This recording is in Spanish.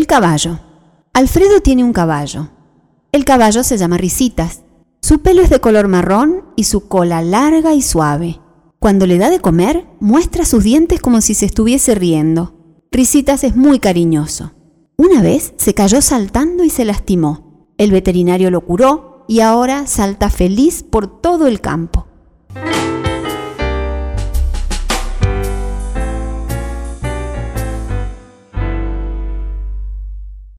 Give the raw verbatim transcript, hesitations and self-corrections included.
El caballo. Alfredo tiene un caballo. El caballo se llama Risitas. Su pelo es de color marrón y su cola larga y suave. Cuando le da de comer, muestra sus dientes como si se estuviese riendo. Risitas es muy cariñoso. Una vez se cayó saltando y se lastimó. El veterinario lo curó y ahora salta feliz por todo el campo.